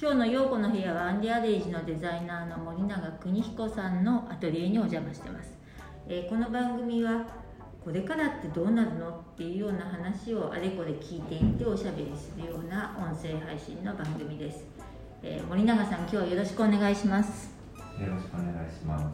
今日の陽子の部屋はアンディアレイジのデザイナーの森永邦彦さんのアトリエにお邪魔してます。この番組はこれからってどうなるのっていうような話をあれこれ聞いていっておしゃべりするような音声配信の番組です。森永さん、今日はよろしくお願いします。 よろしくお願いします。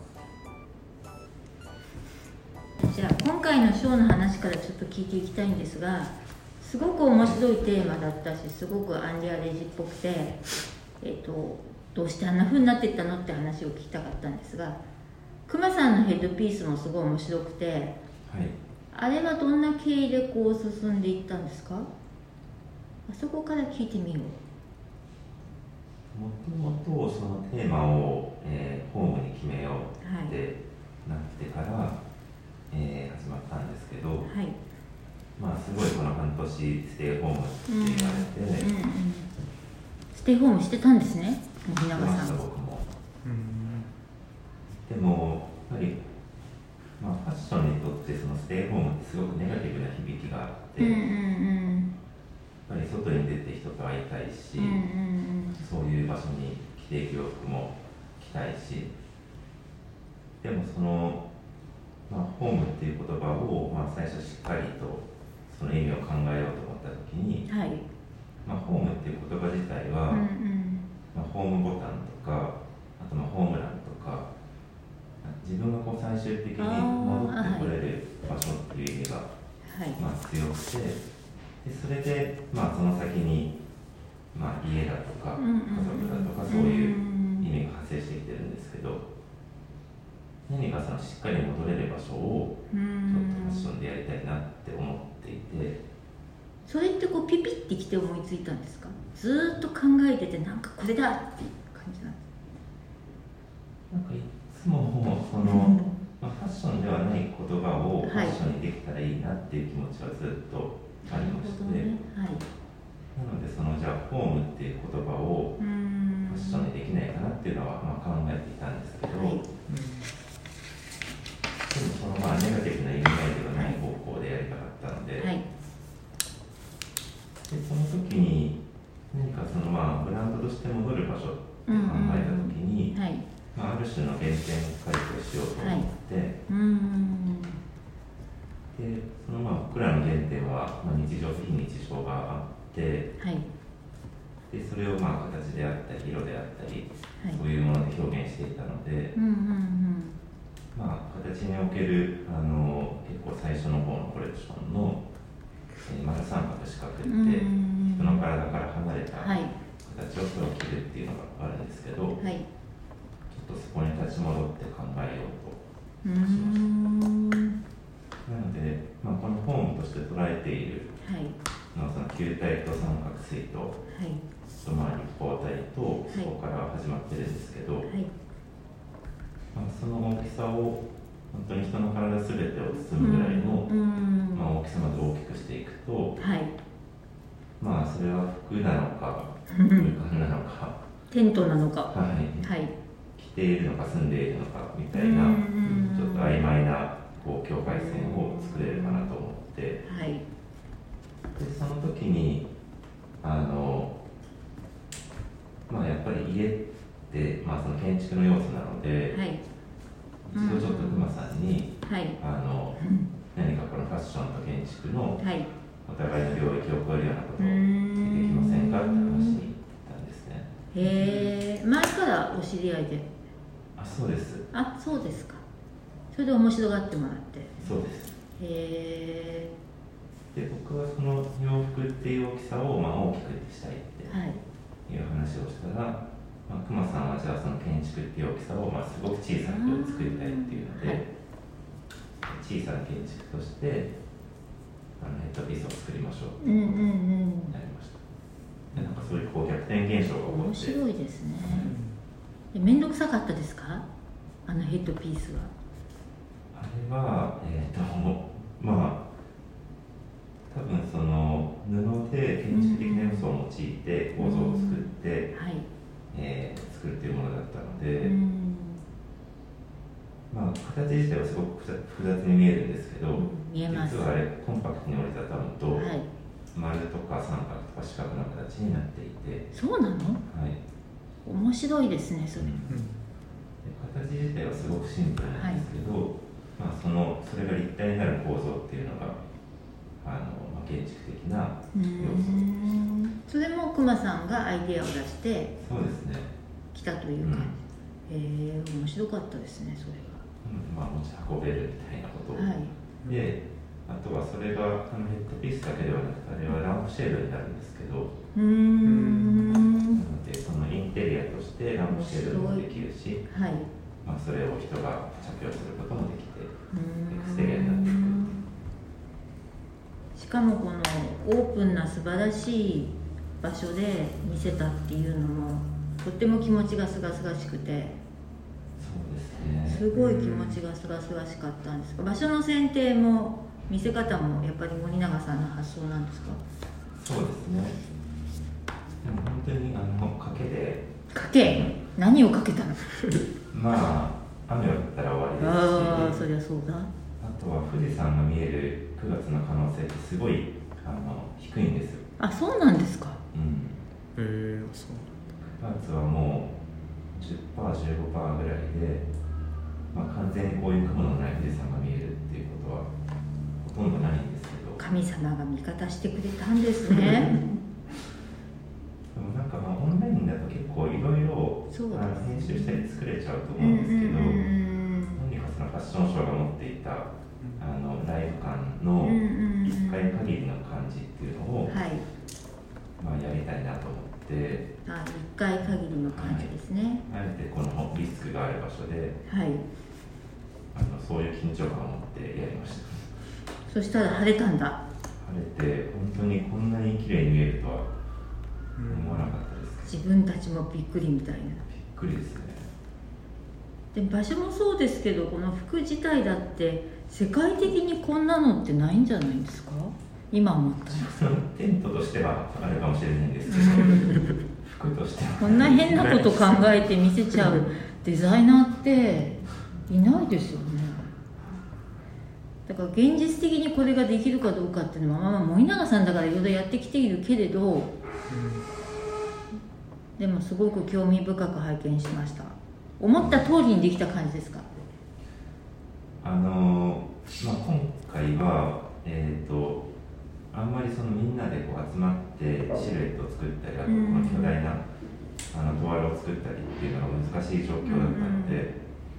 じゃあ今回のショーの話からちょっと聞いていきたいんですが、すごく面白いテーマだったし、すごくアンディアレイジっぽくて、どうしてあんな風になっていったのって話を聞きたかったんですが、クマさんのヘッドピースもすごい面白くて、 はい、 あれはどんな経緯でこう進んでいったんですか？あそこから聞いてみよう。 もともとそのテーマを、ホームに決めようってなってから、始まったんですけど、 はい、 まあすごいこの半年ステイホームって言われて、 ステイホームしてたんですね、森永さん。 僕も。でもやっぱり、まあ、ファッションにとってそのステイホームってすごくネガティブな響きがあって、やっぱり外に出て人と会いたいし、そういう場所に着ていく洋服も着たいし、でもその、まあ、ホームっていう言葉を、まあ、最初しっかりとその意味を考えようと思った時に、 はい、 まあ、ホームっていう言葉自体は、まあ、ホームボタンとか、あとまあホームランとか、自分がこう最終的に戻ってこれる場所っていう意味が、まあ、強くて、でそれで、まあ、その先に、まあ、家だとか家族だとかそういう意味が発生してきてるんですけど、何かそのしっかり戻れる場所をちょっとファッションでやりたいなって思っていて。 それってこうピピってきて思いついたんですか？ずーっと考えてて、なんかこれだっていう感じなんですか？ なんかいつもその、まあ、ファッションではない言葉をファッションにできたらいいなっていう気持ちはずっとありまして、なのでそのじゃあホームっていう言葉をファッションにできないかなっていうのはまあ考えていたんですけど、でもそのまあネガティブな意味合いではない方向でやりたかったので、でその時に何かそのまあブランドとして戻る場所って考えた時に、まあ、ある種の原点回帰をしようと思って、でそのまあ僕らの原点は、まあ、日常と非日常があって、でそれをまあ形であったり色であったり、そういうもので表現していたので、まあ、形における結構最初の方のコレクションのまだ三角四角って人の体から離れた形を着るっていうのがあるんですけど、ちょっとそこに立ち戻って考えようとしました。なので、まあ、このホームとして捉えているのはその球体と三角錐と、まあ立方体とそこから始まってるんですけど、まあ、その大きさを本当に人の体すべてを包むぐらいの、まあ、大きさまで大きくしていくと、まあそれは服なのか空間なのかテントなのか、 着ているのか住んでいるのかみたいな、ちょっと曖昧なこう境界線を作れるかなと思って、でその時にまあやっぱり家って、まあ、その建築の要素なので、一度ちょっと熊さんに、何かこのファッションと建築のお互いの領域を超えるようなことをできませんかって話に行ったんですね。 へえ、前からお知り合いで？ そうです。 そうですか。それで面白がってもらって。 そうです。 へえ。 で僕はその洋服っていう大きさをまあ大きくしたいっていう話をしたら、まあ、熊さんはじゃあその建築っていう大きさをまあすごく小さく作りたいっていうので、小さな建築としてヘッドピースを作りましょうっていうことになりました。でなんかそういうこう逆転現象が起こって。 面白いですね。めんどくさかったですか？あのヘッドピースは。 あれはまあ多分その布で建築的な要素を用いて構造を作って、作るというものだったので、まあ、形自体はすごく複雑に見えるんですけど、 実はあれコンパクトに折りたたむと、丸とか三角とか四角の形になっていて。 そうなの？ 面白いですねそれ、 形自体はすごくシンプルなんですけど、それが立体になる構造っていうのが建築的な要素。 それも熊さんがアイデアを出してそうですね来たという感じ、面白かったですねそれが、 持ち運べるみたいなことを、であとはそれがヘッドピースだけではなくてあれはランプシェードになるんですけど、なのでそのインテリアとしてランプシェードもできるし、それを人が着用することもできてエクステリアになっていく。 しかもこのオープンな素晴らしい場所で見せたっていうのもとっても気持ちがすがすがしくて、 そうですね、 すごい気持ちがすがすがしかったんですが、場所の選定も見せ方もやっぱり森永さんの発想なんですか？ そうですね。でも本当に賭け何をかけたの？ 雨が降ったら終わりですし、 そりゃそうだ。 あとは富士山が見える9月の可能性ってすごい低いんですよ。 そうなんですか。 そう9月はもう 10%、15% ぐらいで、完全にこういう雲のない富士山が見えるっていうことはほとんどないんですけど、 神様が味方してくれたんですね。 でもオンラインだと結構いろいろ編集したり作れちゃうと思うんですけど、何かそのファッションショーが持っていたライブ感の1回限りの感じっていうのを、やりたいなと思って、 1回限りの感じですね。 あえてこのリスクがある場所で、そういう緊張感を持ってやりました。 そしたら晴れたんだ。 晴れて本当にこんなに綺麗に見えるとは思わなかったです。 自分たちもびっくりみたいな。びっくりですね。 で場所もそうですけど、この服自体だって世界的にこんなのってないんじゃないですか？今思ったんですテントとしてはあるかもしれないんですけど服としてはこんな変なこと考えて見せちゃうデザイナーっていないですよね。だから現実的にこれができるかどうかっていうのは、森永さんだからいろいろやってきているけれど、でもすごく興味深く拝見しました。思った通りにできた感じですか？ 今回はあんまりみんなで集まってシルエットを作ったり、あとこの巨大なトワルを作ったりっていうのが難しい状況だったので、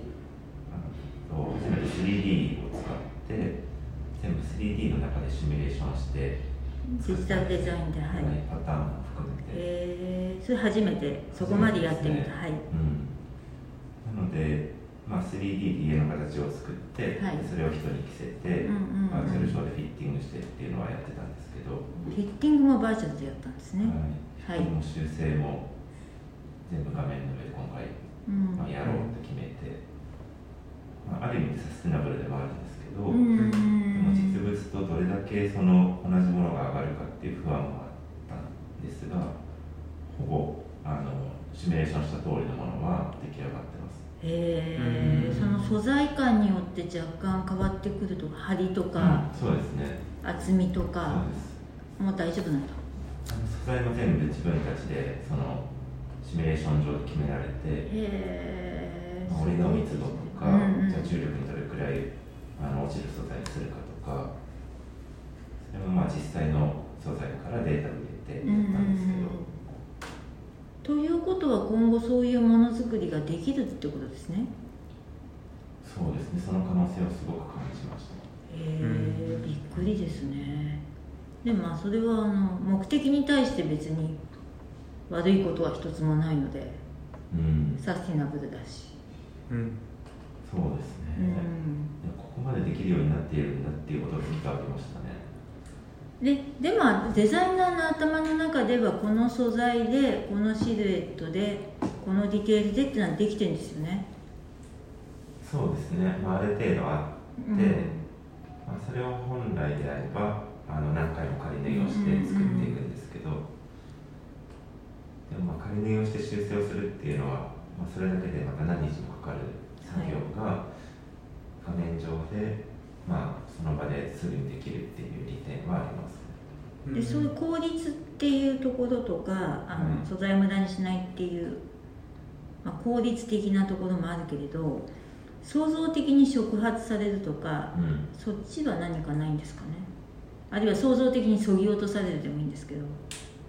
初めて 3D を使って全部 3D の中でシミュレーションしてデジタルデザインで、 パターンも含めて、 それ初めてそこまでやってみた。 なので、3D で家の形を作って、それを人に着せて、バーチャルショーでフィッティングしてっていうのはやってたんですけど、 フィッティングもバーチャルでやったんですね。 フィッティングも修正も全部画面の上で今回、やろうって決めて、ある意味でサステナブルでもあるんですけど、でも実物とどれだけ同じものが上がるかっていう不安もあったんですが、ほぼシミュレーションした通りのものは出来上がってます。 その素材感によって若干変わってくるとか、張りとか、 そうですね、 厚みとか、もう大丈夫なんだ。 素材も全部自分たちでシミュレーション上で決められて、織の密度とか、じゃあ重力にどれくらい落ちる素材にするかとか、それも実際の素材からデータを入れてやったんですけど。 ということは今後そういうものづくりができるってことですね。 そうですね、その可能性をすごく感じました。 びっくりですね。でもそれは目的に対して別に悪いことは一つもないので、サスティナブルだし、 そうですね、ここまでできるようになっているんだっていうことが伝わりましたね。 でデザイナーの頭の中ではこの素材でこのシルエットでこのディテールでっていうのはできてるんですよね。 そうですね、ある程度あって、それを本来であれば何回も仮縫いをして作っていくんですけど、でも仮縫いをして修正をするっていうのは、それだけでまた何日もかかる作業が画面上で、その場ですぐにできるっていう利点はあります。 でそういう効率っていうところとか素材を無駄にしないっていう効率的なところもあるけれど、創造的に触発されるとか、そっちは何かないんですかね。あるいは創造的に削ぎ落とされるでもいいんですけど。 やっ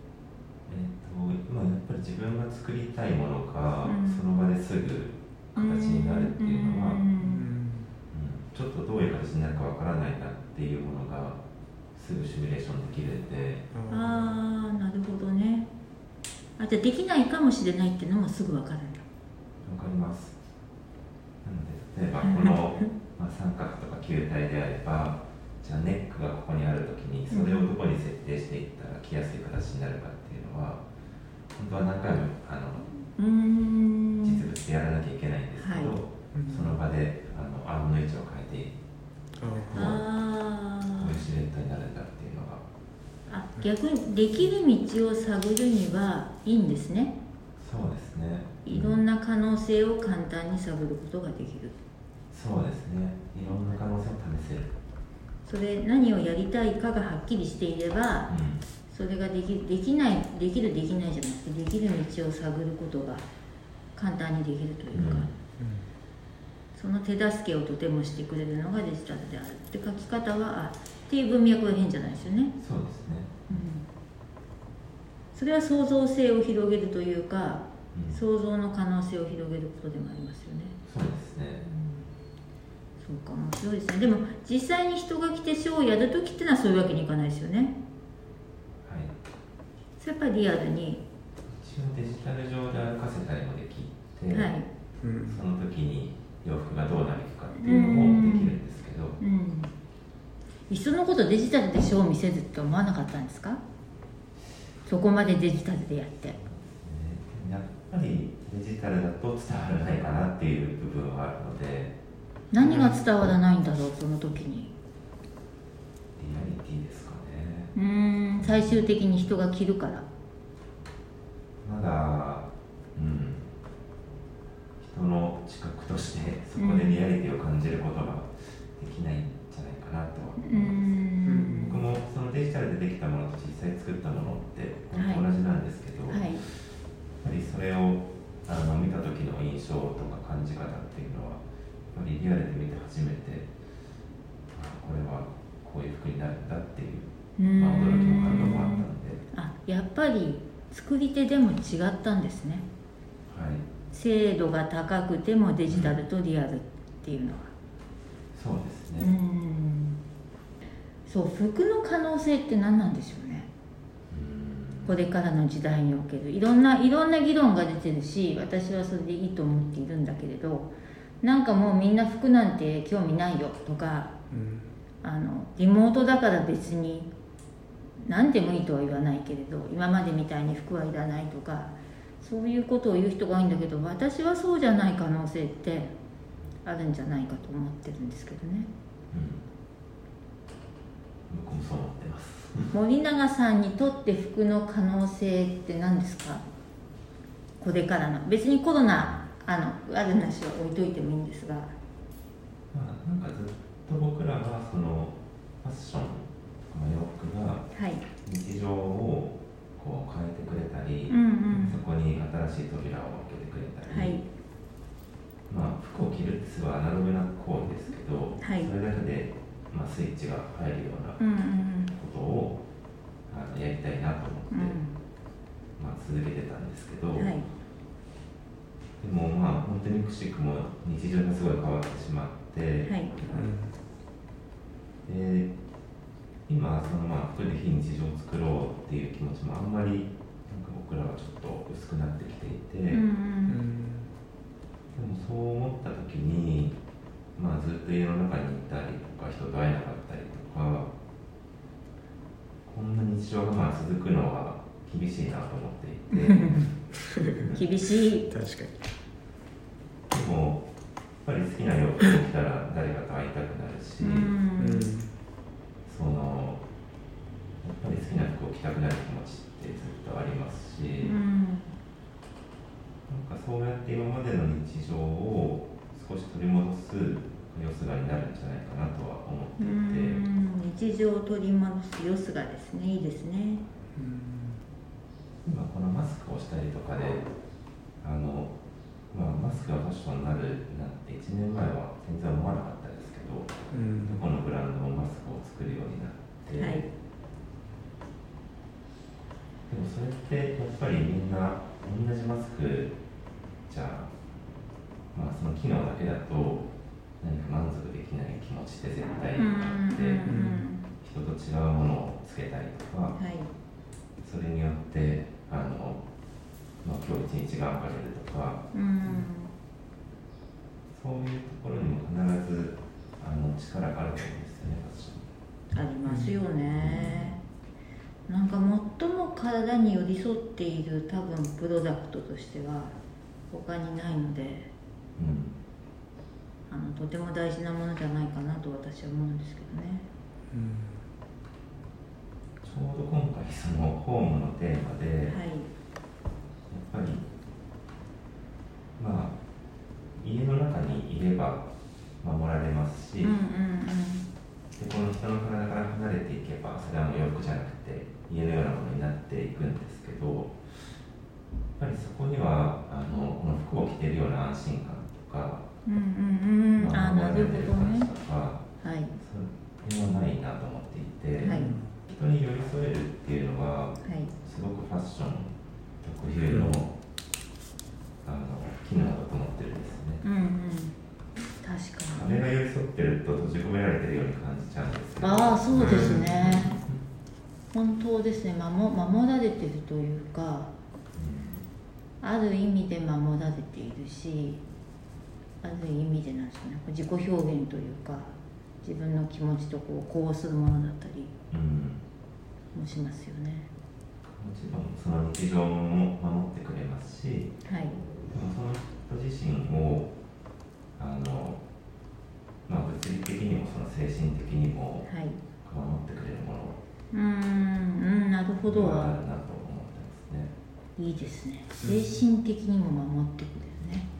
ぱり自分が作りたいものが、その場ですぐ形になるっていうのは、ちょっとどういう形になるかわからないなっていうものがすぐシミュレーションできるんで。 なるほどね。じゃあできないかもしれないっていうのもすぐわかるんだ。 わかります。なので例えばこの、三角とか球体であれば、じゃあネックがここにあるときにそれをどこに設定していったら来やすい形になるかっていうのは本当は何回も実物でやらなきゃいけないんですけど、その場でアームの位置を変えてこういうシルエットになるんだっていうのが。 逆にできる道を探るにはいいんですね。 そうですね。 いろんな可能性を簡単に探ることができる。 そうですね。いろんな可能性を試せる。 それ何をやりたいかがはっきりしていれば、それができるできないじゃなくて、できる道を探ることが簡単にできるというか、その手助けをとてもしてくれるのがデジタルであるって書き方はっていう文脈は変じゃないですよね。 そうですね。 それは創造性を広げるというか、創造の可能性を広げることでもありますよね。 そうですね。 そうか、面白いですね。でも実際に人が来てショーをやるときってのはそういうわけにいかないですよね。 はい。 それやっぱりリアルに一応デジタル上で歩かせたりもできて、その時に洋服がどうなるかっていうのもできるんですけど、 いっそのことデジタルでショーを見せるって思わなかったんですか？そこまでデジタルでやって、 やっぱりデジタルだと伝わらないかなっていう部分はあるので。 何が伝わらないんだろう、その時に。 リアリティですかね。 最終的に人が着るから。 まだ、人の知覚としてそこでリアリティを感じることができないんじゃないかなとは思います。僕もそのデジタルでできたものと実際作ったものって同じなんですけど、やっぱりそれを見た時の印象とか感じ方っていうのはやっぱりリアルで見て初めて、これはこういう服になるんだっていう、驚きも感動もあったので。 やっぱり作り手でも違ったんですね。精度が高くてもデジタルとリアルっていうのは。 そうですね。 そう、服の可能性って何なんでしょうね。これからの時代におけるいろんな議論が出てるし、私はそれでいいと思っているんだけれど、なんかもうみんな服なんて興味ないよとか、リモートだから別に何でもいいとは言わないけれど、今までみたいに服はいらないとか、そういうことを言う人が多いんだけど、私はそうじゃない可能性ってあるんじゃないかと思ってるんですけどね。 僕もそう思ってます。 森永さんにとって服の可能性って何ですか？これからの、別にコロナある話は置いといてもいいんですが、 なんかずっと僕らはそのファッションとか洋服が日常をこう変えてくれたり、そこに新しい扉を開けてくれたり、服を着るってすごいアナログな行為ですけど、それだけで、スイッチが入るようなことをやりたいなと思って、続けてたんですけど、でも本当にくしくも日常がすごい変わってしまって、で今その服で非日常を作ろうっていう気持ちもあんまり僕らはちょっと薄くなってきていて、でもそう思った時に、ずっと家の中にいたりとか人と会えなかったりとか、こんな日常が続くのは厳しいなと思っていて厳しい。 確かに。 でもやっぱり好きな洋服を着たら誰かと会いたくなるし、やっぱり好きな服を着たくなる気持ちってずっとありますし、なんかそうやって今までの日常を少し取り戻すよすがになるんじゃないかなとは思っていて、 日常を取り戻すよすがですね。いいですね。 今このマスクをしたりとかでマスクがファッションになるなんて1年前は全然思わなかったですけど、どこのブランドもマスクを作るようになって、はい、でもそれってやっぱりみんな同じマスクじゃその機能だけだと何か満足できない気持ちって絶対にあって、人と違うものをつけたりとか、はい、それによって今日一日頑張れるとか、そういうところにも必ず力があると思うんですよね。 ありますよね。なんか最も体に寄り添っている多分プロダクトとしては他にないので、とても大事なものじゃないかなと私は思うんですけどね。 ちょうど今回そのホームのテーマで、はい、やっぱり家の中にいれば守られますし、でこの人の体から離れていけばそれはもう洋服じゃなくて家のようなものになっていくんですけど、やっぱりそこにはこの服を着ているような安心感とか、守られている感じとか、はい、それはないなと思っていて、はい、人に寄り添えるっていうのは、はい、すごくファッション特有の機能だと思ってるんですね。 確かに。 あれが寄り添ってると閉じ込められてるように感じちゃうんですけど。 そうですね。本当ですね。守られてるというか、ある意味で守られているし、ある意味でなんですね、自己表現というか自分の気持ちとこうするものだったりもしますよね。 もちろんその日常も守ってくれますし、はい、でもその人自身を物理的にもその精神的にも守ってくれるものなるほど。 あるなと思ってますね。 いいですね。精神的にも守ってくれるね。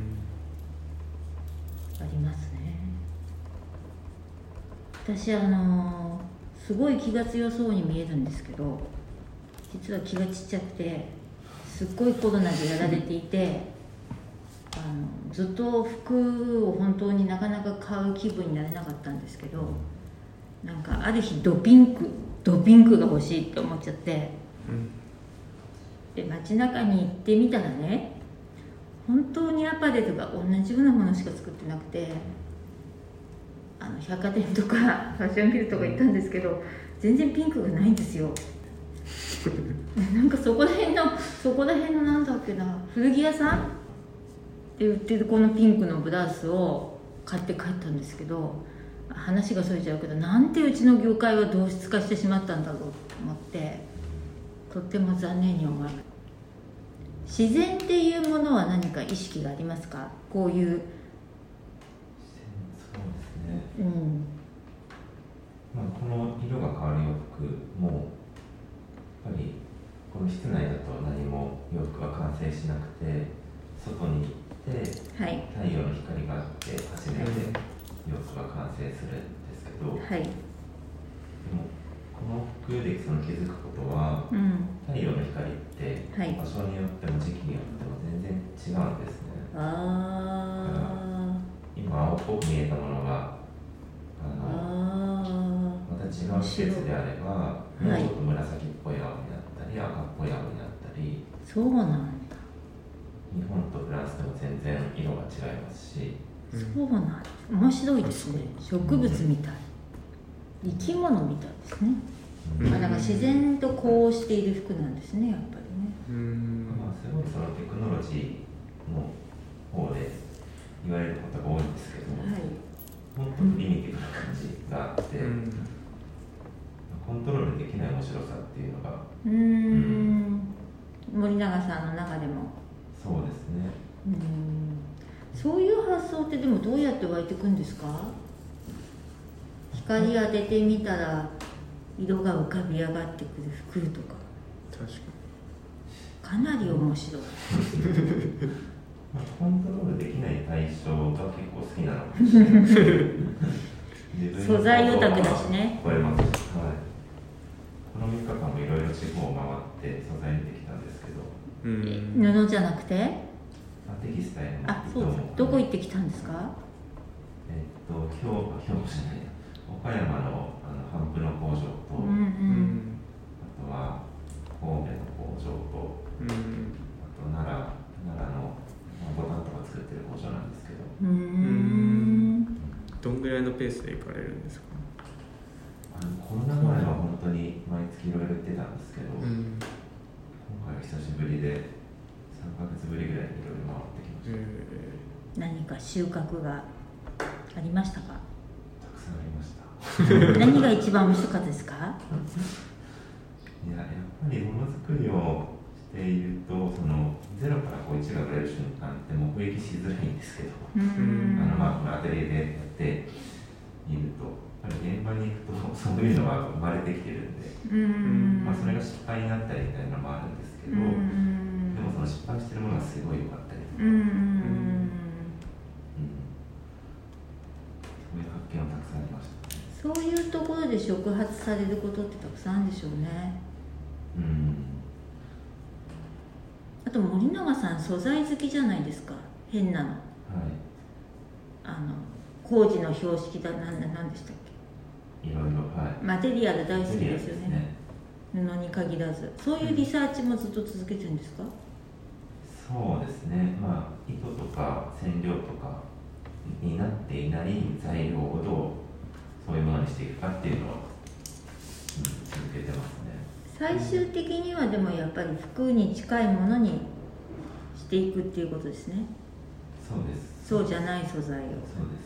ありますね。私すごい気が強そうに見えるんですけど、実は気がちっちゃくてすっごいコロナでやられていて、ずっと服を本当になかなか買う気分になれなかったんですけど、なんかある日ドピンクが欲しいって思っちゃって、で街中に行ってみたらね、本当にアパレルが同じようなものしか作ってなくて、百貨店とかファッションビルとか行ったんですけど全然ピンクがないんですよ。なんかそこら辺のなんだっけな、古着屋さんって売ってるこのピンクのブラウスを買って帰ったんですけど、話がそれちゃうけど、なんてうちの業界は同質化してしまったんだろうと思って、とっても残念に思います。自然っていうものは何か意識がありますか？こういう。 そうですね。この色が変わる洋服もやっぱりこの室内だと何も洋服が完成しなくて、外に行って、はい、太陽の光があって初めて洋服が完成するんですけど、はい、でもこの服でその気づくことは、太陽の光って場所によっても時期によっても全然違うんですね。今青っぽく見えたものがまた違う季節であれば、もうちょっと紫っぽい青になったり赤っぽい青になったり。 そうなんだ。 日本とフランスでも全然色が違いますし。 そうなんだ。面白いですね。植物みたい、生き物みたいですね。なんか自然とこうしている服なんですね、やっぱりね。 すごいそのテクノロジーの方で言われることが多いんですけど、本当にプリミティブな感じがあって、コントロールできない面白さっていうのが、 森永さんの中でも。 そうですね。 そういう発想ってでもどうやって湧いてくんですか？光当ててみたら色が浮かび上がってくる服とか。 確かなり面白い。 コントロールできない対象が結構好きなのかもしれない。 素材オタクだしね。 超えます。この3日間もいろいろ地方を回って素材出てきたんですけど。 布じゃなくて？ テキスタイルのそうです。どこ行ってきたんですか？ 兵庫じゃない岡山の帆布の工場と、あとは神戸の工場と、あと奈良のボタンとか作ってる工場なんですけど、 どんぐらいのペースで行かれるんですか？ コロナ前は本当に毎月いろいろ行ってたんですけど、今回は久しぶりで3ヶ月ぶりぐらいにいろいろ回ってきました。 何か収穫がありましたか？ たくさんありました。 何が一番面白かったですか？ やっぱりものづくりをしていると、ゼロから1が売れる瞬間って目撃しづらいんですけど、アトリエでやってみると、やっぱり現場に行くとそういうのが生まれてきてるんで、それが失敗になったりみたいなのもあるんですけど、でもその失敗してるものがすごい良かったりとか、そういう発見はたくさんありました。 そういうところで触発されることってたくさんあるんでしょうね。あと森永さん素材好きじゃないですか。変なの、工事の標識だ何でしたっけ、 いろいろ、 マテリアル大好きですよね。布に限らず、そういうリサーチもずっと続けてるんですか？ そうですね、糸とか染料とかになっていない材料をどうそういうものにしていくかっていうのを、続けてますね。 最終的にはでもやっぱり服に近いものにしていくっていうことですね。 そうです。 そうじゃない素材を。 そうです。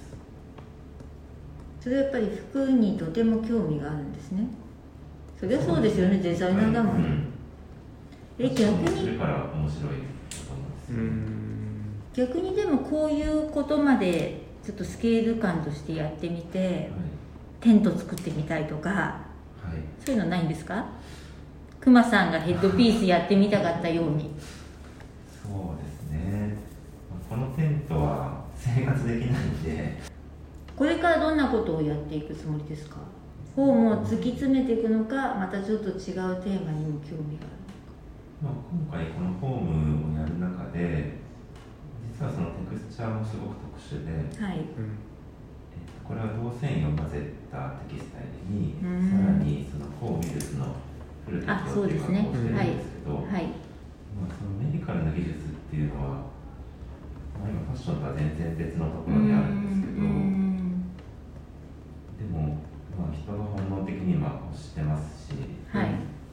それはやっぱり服にとても興味があるんですね。それはそうですよね、デザイナーだもん。逆にそれから面白いと思うんですよ。 逆にでもこういうことまでちょっとスケール感としてやってみて、テント作ってみたいとか、そういうのないんですか？クマさんがヘッドピースやってみたかったように。 そうですね、このテントは生活できないんで。 これからどんなことをやっていくつもりですか？フォームを突き詰めていくのか、またちょっと違うテーマにも興味があるのか。 今回このフォームをやる中で、実はそのテクスチャーもすごく特殊で、これは銅繊維を混ぜたテキスタイルに、さらにその抗ウイルスのフルテクトっていう加工をしてるんですけど、そのメディカルな技術っていうのは、今ファッションとは全然別のところにあるんですけど、でも、人が本能的に欲してますし、何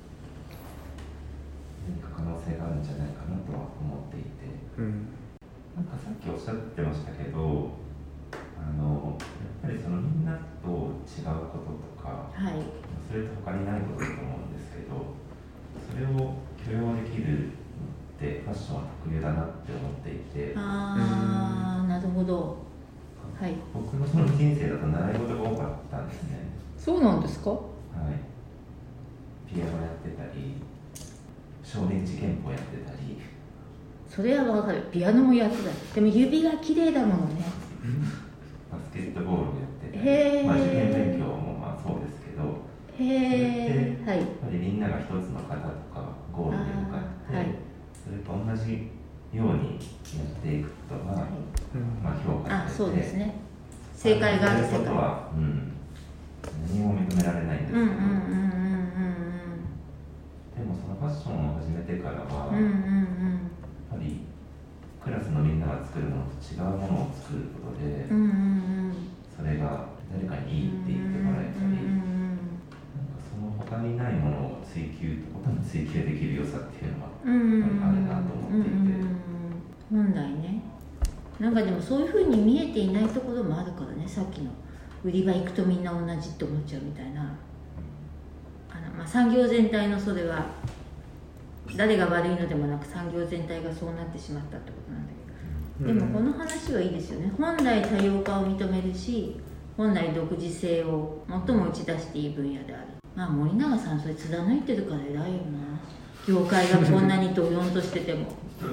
か可能性があるんじゃないかなとは思っていて、なんかさっきおっしゃってましたけど、やっぱりそのみんなと違うこととか、それと他にないことだと思うんですけど、それを許容できるのってファッションは特有だなって思っていて。 なるほど。 僕のその人生だと習い事が多かったんですね。 そうなんですか？ ピアノやってたり、少年事件簿やってたり。 それは分かる。ピアノもやってた。でも指が綺麗だものね。 バスケットボールをやってたり、受験勉強もそうですけど、それってやっぱりみんなが一つの型とかゴールに向かって、それと同じようにやっていくことが、評価されて、 そうですね。正解がある世界。 ことは、何も認められないんですけど、でもそのファッションを始めてからは、やっぱりクラスのみんなが作るものと違うものを作ることで、それが誰かにいいって言ってもらえたり、その他にないものを追求できる良さっていうのはあるなと思っていて、 本来ね。なんかでもそういうふうに見えていないところもあるからね。さっきの売り場行くとみんな同じって思っちゃうみたいな、産業全体のそれは誰が悪いのでもなく、産業全体がそうなってしまったってことなんだけど、でもこの話はいいですよね。本来多様化を認めるし、本来独自性を最も打ち出していい分野である。森永さんそれ貫いてるから偉いよな。業界がこんなにドヨンとしてても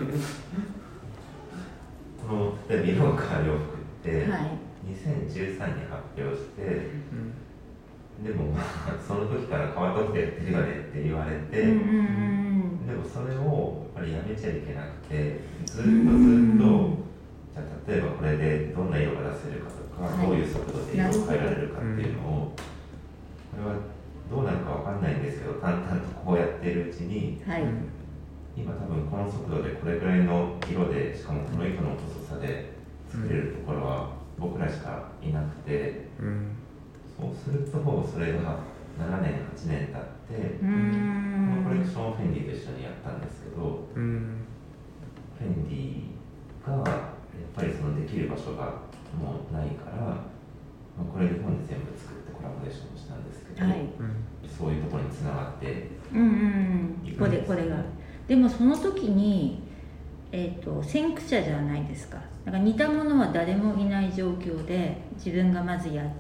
この例えば色が変わる洋服って、2013に発表して、でもその時から変わっとってやってるよねって言われて、でもそれをやっぱぱりやめちゃいけなくて、ずっとじゃあ例えばこれでどんな色が出せるかとか、どういう速度で色を変えられるかっていうのを、これはどうなるかわかんないんですけど、淡々とこうやってるうちに、今多分この速度でこれぐらいの色で、しかもこの糸の細さで作れるところは僕らしかいなくて、そうするとそれが7年8年経って、このコレクションをフェンディと一緒にやったんですけど、フェンディがやっぱりそのできる場所がもうないから、これ日本で全部作ってコラボレーションをしたんですけど、そういうところにつながってこれがでもその時に、先駆者じゃないですか。だから似たものは誰もいない状況で自分がまずやって、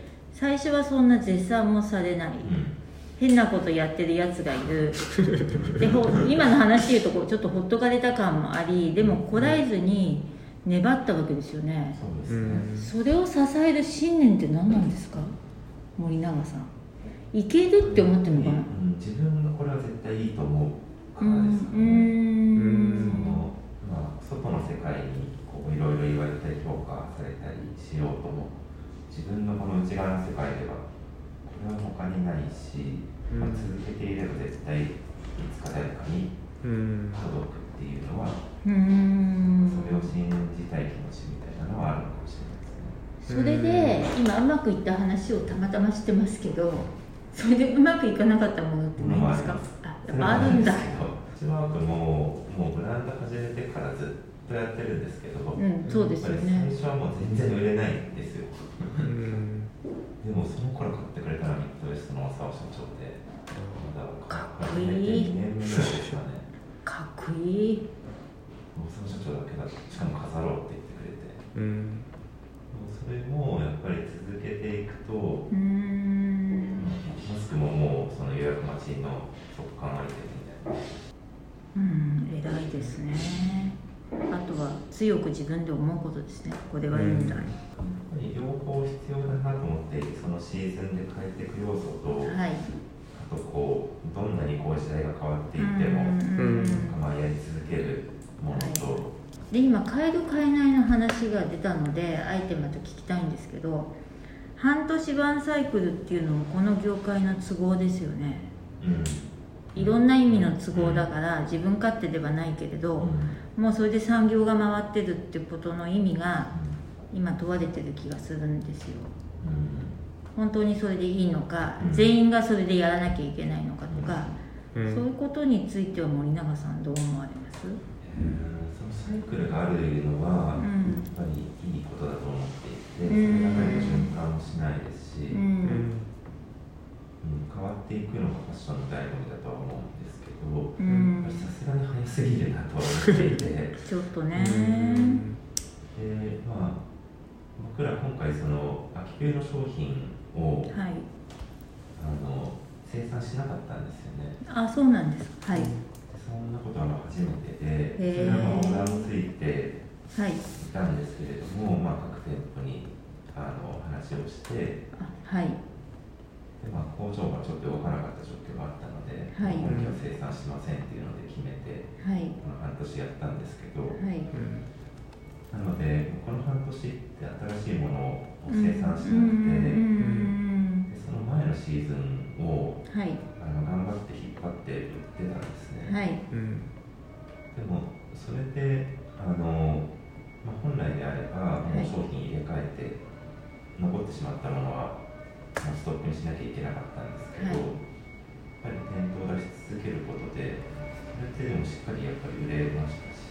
最初はそんな絶賛もされない、変なことやってるやつがいるで今の話言うとちょっとほっとかれた感もあり、でもこらえずに粘ったわけですよね。 そうですね。 それを支える信念って何なんですか、森永さん。いけるって思ってるのかな。 自分がこれは絶対いいと思うからですかね。外の世界にいろいろ言われたり評価されたりしようとも、自分のこの内側の世界ではこれは他にないし、続けていれば絶対いつか誰かに届くっていうのは、それを信じたい気持ちみたいなのはあるのかもしれないですね。 それで今うまくいった話をたまたましてますけど、それでうまくいかなかったものってないですか？やっぱあるんだ。 うちはもうブランド始めてからずっとやってるんですけど、 そうですよね。 最初はもう全然売れないんですよ。でもその頃買ってくれたのはミッドウェストの大沢社長で、 かっこいい。 2年目ぐらいですかね。 かっこいい。 大沢社長だけだと、しかも飾ろうって言ってくれて、それもやっぱり続けていくと、マスクももうその予約待ちの速乾アイテムみたいな。 偉いですね。あとは強く自分で思うことですね。これはいいんだ。 やっぱり両方必要だなと思って、そのシーズンで変えていく要素と、あとどんなに時代が変わっていっても、やり続けるものと。 で今買える買えないの話が出たので、アイテムと聞きたいんですけど、半年ワンサイクルっていうのもこの業界の都合ですよね。いろんな意味の都合だから自分勝手ではないけれど、もうそれで産業が回ってるってことの意味が今問われてる気がするんですよ。本当にそれでいいのか、全員がそれでやらなきゃいけないのかとか、そういうことについては森永さんどう思われます？ そのサイクルがあるのはやっぱりいいことだと思っていて、それがないと循環もしないですし、変わっていくのがファッションの醍醐味だとは思うんですけど、さすがに早すぎるなとは思っていてちょっとね。 で、僕ら今回その秋冬の商品を、生産しなかったんですよね。 そうなんですか。 そんなことは初めてで、それはオーダーもついていたんですけれども、各店舗に話をして、で工場がちょっと動かなかった状況があったので、今期は生産しませんっていうので決めて、この半年やったんですけど、なのでこの半年って新しいものを生産しなくて、その前のシーズンを頑張って引っ張って売ってたんですね。でもそれで本来であればもう商品入れ替えて残ってしまったものはストックにしなきゃいけなかったんですけど、やっぱり店頭を出し続けることでそれってでもしっかりやっぱり売れましたし、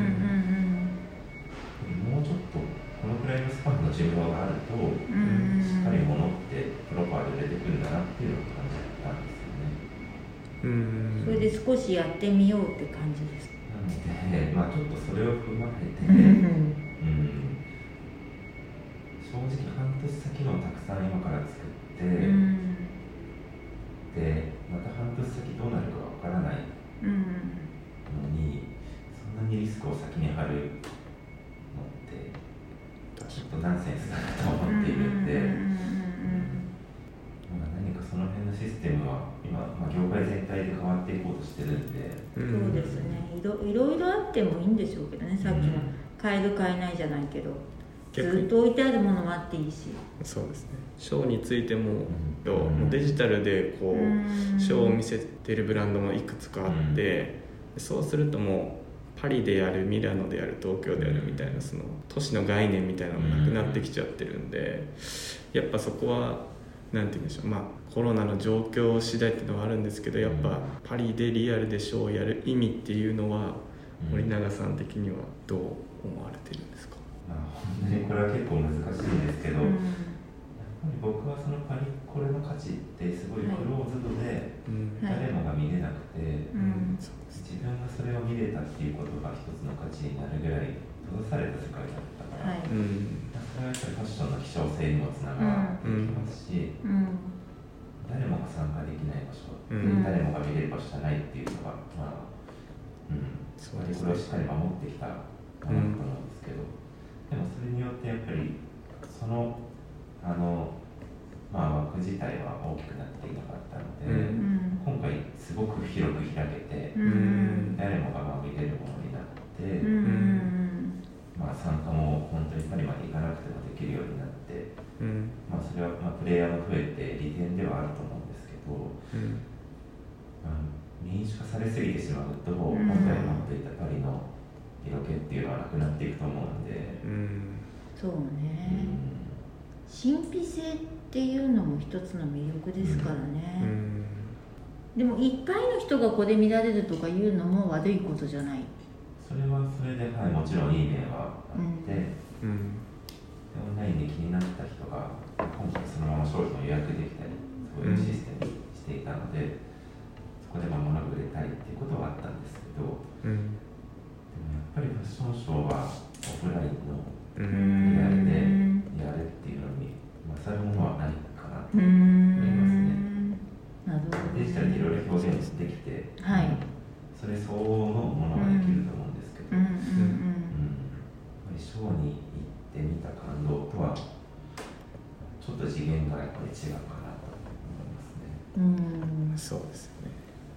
もうちょっとこのくらいのスパンの寿命があると、しっかり物ってプロパーで売れてくるんだなっていうのを感じたんですよね。 それで少しやってみようって感じですか。 なので、ちょっとそれを踏まえて、正直半年先のをたくさん今から作って、でまた半年先どうなるかわからないのに、そんなにリスクを先に張るのってちょっとナンセンスだなと思っているんで、何かその辺のシステムは今、業界全体で変わっていこうととしてるんで、 そうですね、いろいろあってもいいんでしょうけどね、さっきの買える買えないじゃないけど、ずっと置いてあるものもあっていいし。 そうですね、ショーについても、もうデジタルでこうショーを見せてるブランドもいくつかあって、そうするともうパリでやる、ミラノでやる、東京でやるみたいな、その都市の概念みたいなのがなくなってきちゃってるんで、やっぱそこはなんて言うんでしょう、コロナの状況次第っていうのはあるんですけど、やっぱパリでリアルでショーをやる意味っていうのは、森永さん的にはどう思われてるんですか？ 本当にこれは結構難しいんですけど、やっぱり僕はそのパリコレの価値ってすごいクローズドで誰もが見れなくて、自分がそれを見れたっていうことが一つの価値になるぐらい閉ざされた世界だったから、それはやっぱりファッションの希少性にもつながってきますし、誰もが参加できない場所、誰もが見れる場所じゃないっていうのが、パリコレをしっかり守ってきたものだと思うんですけど、でもそれによってやっぱりその枠自体は大きくなっていなかったので、今回すごく広く開けて、誰もが見れるものになって、参加も本当にパリまで行かなくてもできるようになって、それはプレイヤーも増えて利点ではあると思うんですけど、民主化されすぎてしまうと、今回持っていたパリの色気っていうのはなくなっていくと思うんで、 そうね、神秘性っていうのも一つの魅力ですからね、でもいっぱいの人がここで見られるとかいうのも悪いことじゃない。 それはそれで、もちろんいい面はあって、オンラインで気になった人が今回そのまま商品を予約できたり、そういうシステムにしていたので、そこで物が売れたりっていうことはあったんですけど、でもやっぱりファッションショーはオフラインのリアルでやるっていうのに勝るものはないかなと思いますね。デジタルでいろいろ表現できて、それ相応のものができると思うんですけど、やっぱりショーに行ってみた感動とはちょっと次元がやっぱり違うかなと思いますね。 そうですね。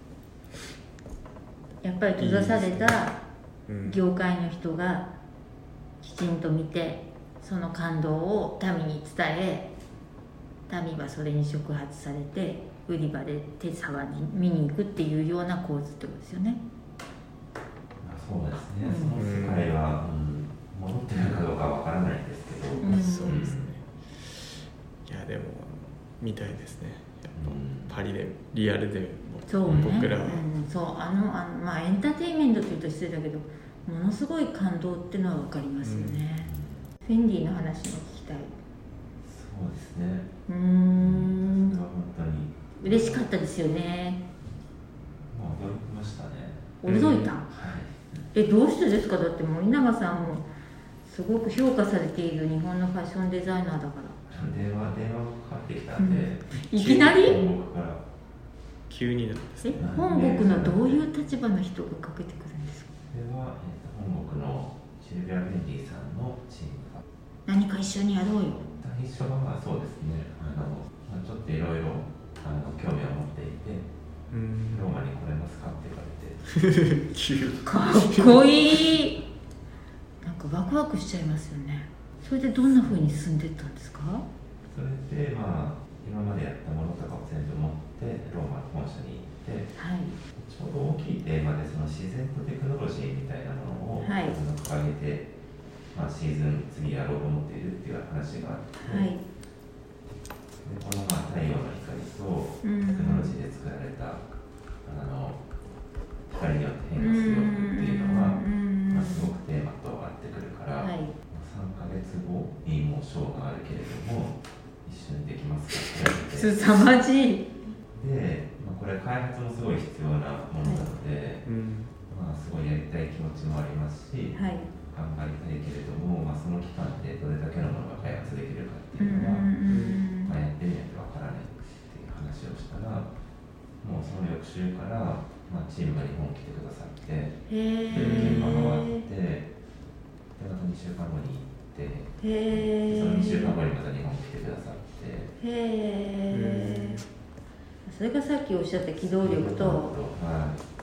やっぱり閉ざされた業界の人がきちんと見て、その感動を民に伝え、民はそれに触発されて売り場で手触り見に行くっていうような構図ってことですよね。 そうですね、その世界は、戻ってくるかどうかわからないんですけど、 そうですね。いやでも見たいですね。やっぱパリでリアルで僕らは、 エンターテインメントというと失礼だけど、ものすごい感動っていうのは分かりますよね。フェンディの話も聞きたい。 そうですね。それは本当に嬉しかったですよね。 驚きましたね。 驚いた。どうしてですか？だって森永さんもすごく評価されている日本のファッションデザイナーだから。 電話がかかってきたんで、 いきなり本国から急になんですね。 本国のどういう立場の人がかけてくるんですか？ それは、本国のシルビア・フェンディさんのチームが何か一緒にやろうよ。 最初はそうですね、ちょっといろいろ興味を持っていて、ローマに来れますかって言われてかっこいい。なんかワクワクしちゃいますよね。それでどんな風に進んでいったんですか？ それで今までやったものとかを全部持ってローマの本社に行って、ちょうど大きいテーマでその自然とテクノロジーみたいなものを、掲げて、シーズン次やろうと思っているっていう話があって、でこの太陽の光とテクノロジーで作られた光によって変化するよっていうのは、すごくテーマと合ってくるから、3ヶ月後にもうショーがあるけれども一緒にできますかってすさまじいで、これ開発もすごい必要なものなので、すごいやりたい気持ちもありますし、頑張りたいけれども、その期間でどれだけのものが開発できるかっていうのは、やってみないとわからないっていう話をしたら、もうその翌週から、チームが日本来てくださって、現場回って、でまた2週間後に行って、その2週間後にまた日本来てくださって、 それがさっきおっしゃった機動力と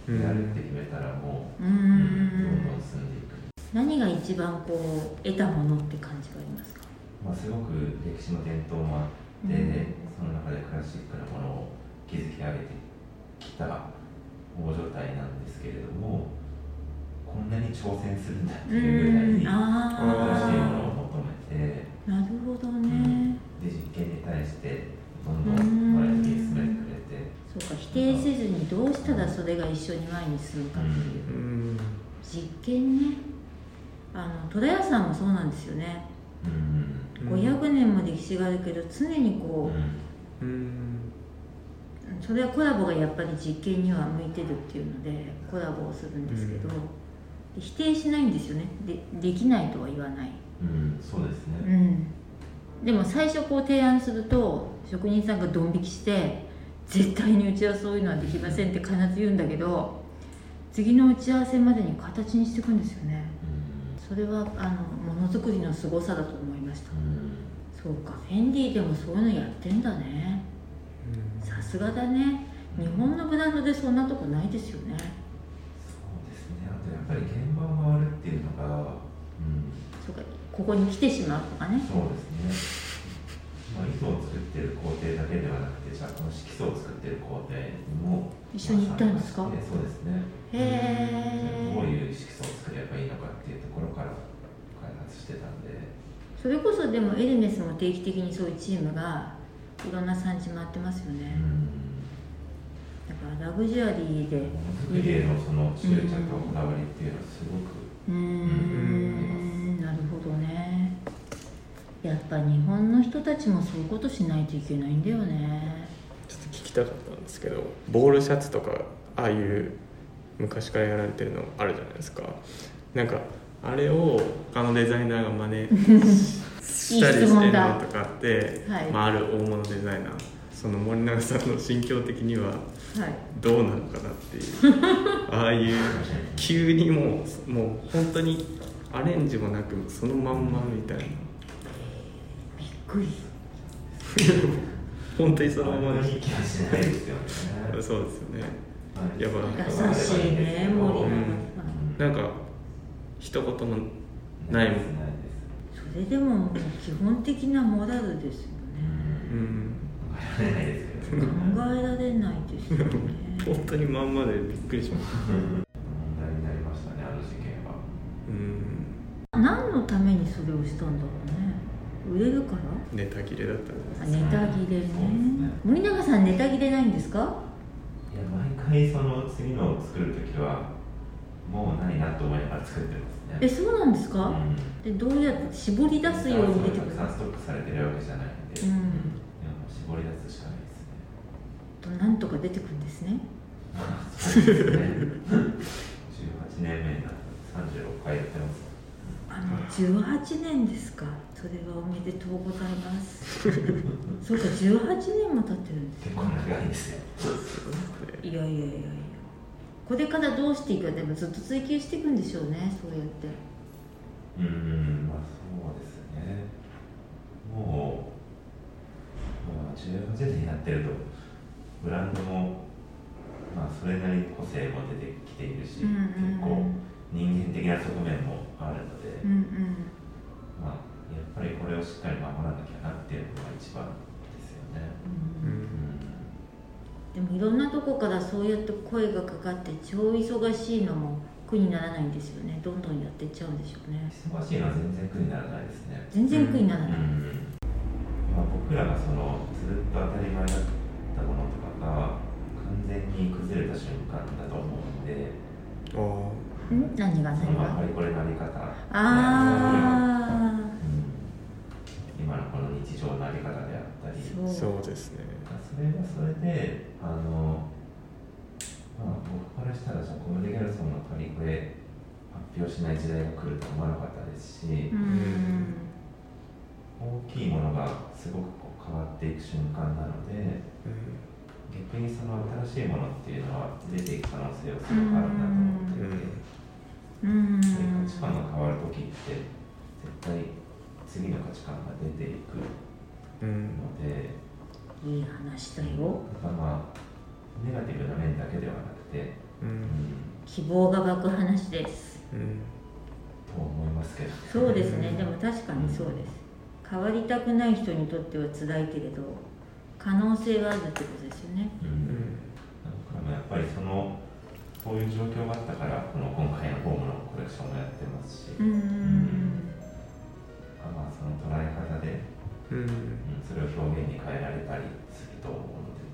やるって決めたらもう、どんどん進んでいく。 何が一番こう得たものって感じがありますか？ すごく歴史の伝統もあって、その中でクラシックなものを築き上げてきた大所帯なんですけれども、こんなに挑戦するんだっていうぐらいに新しいものを求めて、 なるほどね、 で実験に対してどんどん前に進めてくれて、 そうか、否定せずにどうしたらそれが一緒に前に進むかっていう、実験ね。戸田屋さんもそうなんですよね。500年も歴史があるけど常にこう、それはコラボがやっぱり実験には向いてるっていうのでコラボをするんですけど、否定しないんですよね。できないとは言わない。 そうですね、 でも最初こう提案すると職人さんがドン引きして絶対にうちはそういうのはできませんって必ず言うんだけど、次の打ち合わせまでに形にしていくんですよね。それはものづくりのすごさだと思いました。そうか、フェンディでもそういうのやってんだね。さすがだね。日本のブランドでそんなとこないですよね。 そうですね。あとやっぱり現場を回るっていうのが、 そうか、ここに来てしまうとかね。 そうですね。糸を作ってる工程だけではなくて、じゃあこの色素を作ってる工程にも一緒に行ったんですか？ そうですね。 へえ。 どういう色素を作ればいいのかっていうところから開発してたんで。 それこそでもエルメスも定期的にそういうチームがいろんな産地回ってますよね。だからラグジュアリーでものづくりへのその執着とこだわりっていうのはすごくなるほどね。やっぱ日本の人たちもそういうことしないといけないんだよね。 ちょっと聞きたかったんですけど、ボールシャツとかああいう昔からやられてるのあるじゃないですか。なんかあれを他のデザイナーが真似したりしてるのとかって、ある大物デザイナー、その森永さんの心境的にはどうなのかなっていう、ああいう急にもう本当にアレンジもなくそのまんまみたいな。 びっくり本当にそのままに気がしないですよね。 そうですよね。やば優しいね、森永さん。 なんか一言もないもん。 それでももう基本的なモラルですよね。 考えられないですよね。 考えられないですよね。 本当にまんまでびっくりしました。 問題になりましたね、あの事件は。 何のためにそれをしたんだろうね。売れるから？ ネタ切れだったんです。 ネタ切れね。森永さんネタ切れないんですか？ いや、毎回その次のを作るときはもうないなと思いながら作ってますね。 そうなんですか？でどうやって絞り出すように出てくる？ たくさんストックされてるわけじゃないんで、絞り出すしかないですね。 なんとか出てくるんですね。 そうですね。18年目になって36回やってます。 18年ですか。それはおめでとうございます。そうか、18年も経ってるんです。 結構長いですよ。 いや。これからどうしていくか、でもずっと追求していくんでしょうね、そうやって。 そうですね。もう18年やってるとブランドもそれなりに個性も出てきているし、結構人間的な側面もあるので、やっぱりこれをしっかり守らなきゃなっていうのが一番ですよね。 でもいろんなとこからそうやって声がかかって超忙しいのも苦にならないんですよね。どんどんやっていっちゃうんでしょうね。 忙しいのは全然苦にならないですね。 全然苦にならない。 僕らがそのずっと当たり前だったものとかが完全に崩れた瞬間だと思うんで。 何がこれのあり方。今のこの日常のあり方であったり。 そうですね。 それはそれで僕からしたらコムデ・ギャルソンのパリコレ発表しない時代が来ると思わなかったですし、大きいものがすごく変わっていく瞬間なので、逆にその新しいものっていうのは出ていく可能性はすごくあるなと思っていて、価値観が変わるときって絶対次の価値観が出ていくので、 いい話だよ。 ネガティブな面だけではなくて、 希望が湧く話です。 と思いますけど。 そうですね。でも確かにそうです。変わりたくない人にとっては辛いけれど可能性があるってことですよね。 だからやっぱりそういう状況があったからこの今回のホームのコレクションもやってますし、まあその捉え方で、それを表現に変えられたりすると思うので。